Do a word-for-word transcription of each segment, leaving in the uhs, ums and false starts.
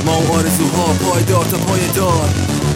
ها و آرزوها پایدار تا پایدار.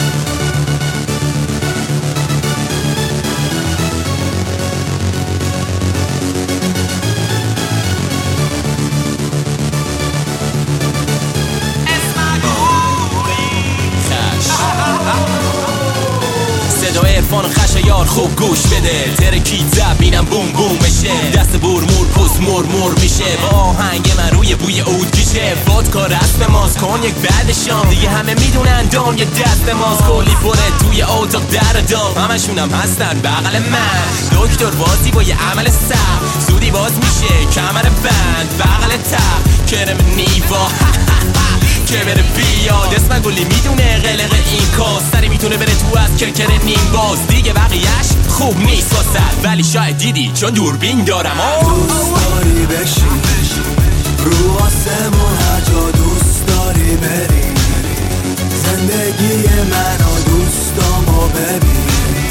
صدای عرفان و خشایار خوب گوش بده، ترکید زبینم بوم بوم بشه، دست بور مور پوست مور مور میشه، با آهنگ من روی بوی عود کشه. ودکا رسم ماست کن یک بعد شام، دیگه همه میدونن دام یه دست ماست، کلی پره توی اتاق در دام، همشونم هستن بغل من، دکتر بازی با یه عمل سخت، زودی باز میشه کمر بند بغل تق، کرم نیوا که بره بیاد، اسم گلی میدونه قلق این کاس، سری میتونه بره تو از کرکر نیم باز، دیگه بقیهش خوب نیست واسد، ولی شاید دیدی چون دوربین دارم. دوست داری بشی رو آسمون هر جا دوست داری بری، زندگی منو دوستامو ببین.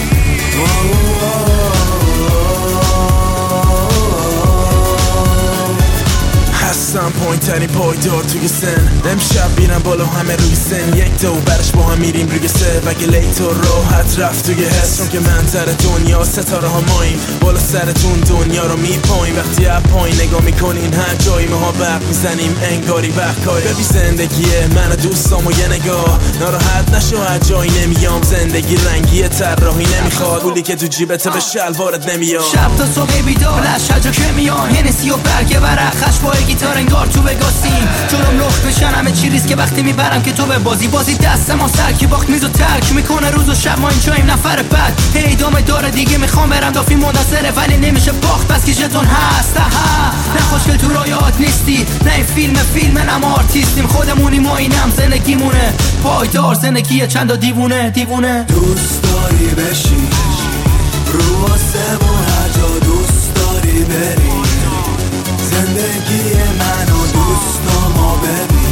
هستم پایین ترین پایدار توی سن، امشب بیرم بالا همه روی سن، یک دو برش با هم میریم روی سه، وگه لیتو راحت رفت توی حس، چون که من تر دنیا ستاره ها ماییم، بالا سرتون دنیا رو میپاییم، وقتی اب پایین نگاه میکنین هر جایی ماها برق میزنیم انگاری بخکاری. ببین زندگیه من و دوستامو یه نگاه، ناراحت نشو هر جایی نمیام، زندگی رنگیه طراحی نمیخواد، پولی که تو جیبته به شلوارت نمیاد. شب تا صبح بیدار لش هر جا که میان، هنسی و برگ برق خش با گیتار انگار تو بگاسیم، جلوم لخت بشن همه چی ریسک وقتی میبرم که تو به بازی بازی دست ما سر که باخت میزو ترک میکنه روز و شب، ما اینجاییم نفر بعد هی ادامه داره دیگه، میخوام برم دافی منتظره ولی نمیشه باخت بس که ژتون هست. نه خوشگل تو رایات نیستی، نه این فیلم فیلم نم آرتیستیم، خودمونی ما اینم زندگیمونه پایدار، زندگی چند دیوونه دیوونه. دوست داری بشی رو آسمون هر جا دوست داری بری، زندگی منو دوستامو ببین.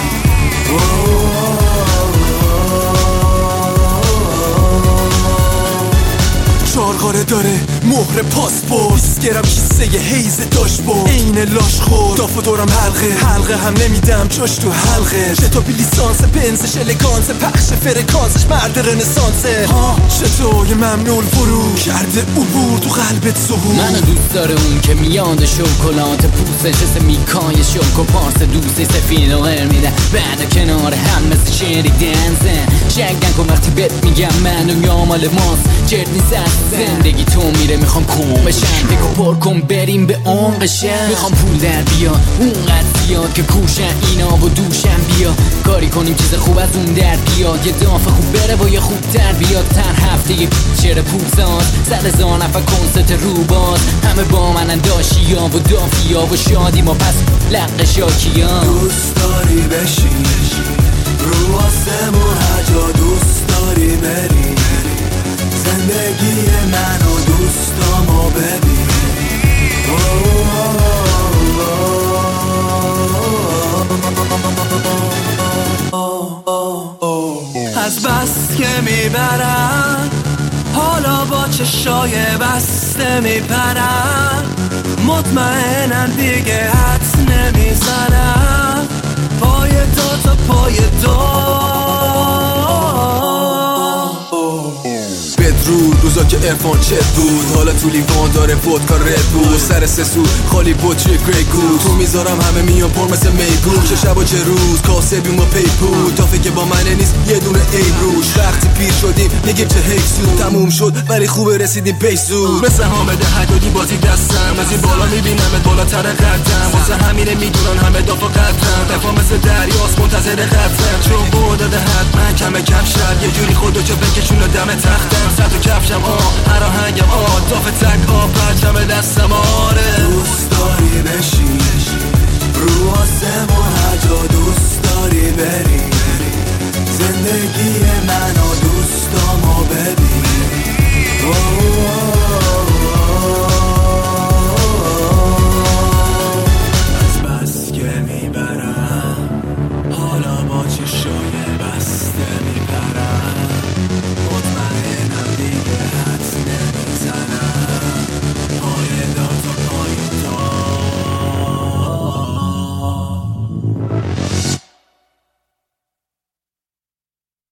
چارقاره داره مهر پاسپورت، گرم کیسه یه حیز داشت بود این لاش خود، داف و دورم حلقه حلقه هم نمیدم جاش تو حلقه، شتابی لیسانس بنزش الگانس، پخش فرکانسش مرد رنسانسه، ها چطور ممنون فرو کرده عبور تو قلبت ظهور. منو دوست داره اون که میانده شکلات پوستش اسم میکای شوک و پارس دوستی سفید و غیر میده، بعد کنار هم مثل شنیدن زن جنگن کن وقتی بهت میگم من دنیا مال ماست، جرد نیست زندگی تو میره، میخوام خوب بشم بگو پر کن بریم به عمقشم، میخوام پول در بیاد اونقدر زیاد که کوشن اینا و دوشم بیا، کاری کنیم چیز خوب از اون در بیاد، یه دافع خوب بره و یه خوب در بیاد، تر هفته یه چره پوزان سر زانف و کنست روباز، همه با من داشیا و دافیا و شادی ما پس لق شاکیان. دوست داری بشی رو آسمون هر جا دوست داری بری، زندگی منو دوستامو ببین. از بس که میبرن حالا با چشای بسته میپرن، مطمئنن دیگه حدس نمیزنن، پای دو تا پای دو. بدرود روزا که عرفان چت بود، حالا تو لیوان داره ودکا رد بود، سر سه سو خالی بود توی گری گود، تو میذارم همه میان پر مثل میگون، چه شب و چه روز کاسه بیم و پیپود، تا فکر با منه نیست یه دونه عیب روش، وقتی پیر شدیم میگیم چه حیف سود، تموم شد ولی خوبه رسیدیم پیش زود، مثل حامد حدودی بازی دستم، از این بالا میبینمت بالاتر قدم، واسه همینه میدونن همه دافا قدم، دفا مثل دریاست منتظر قدم، چون بوداده حتما کم کم شد، یه جوری خودو که بکشونه دم تختم، صد و کفشم آه هر آهنگم آه داف تک آه پرچم دستم آره. دوست داری بشی رو آسمون هر جا دوست داری بری،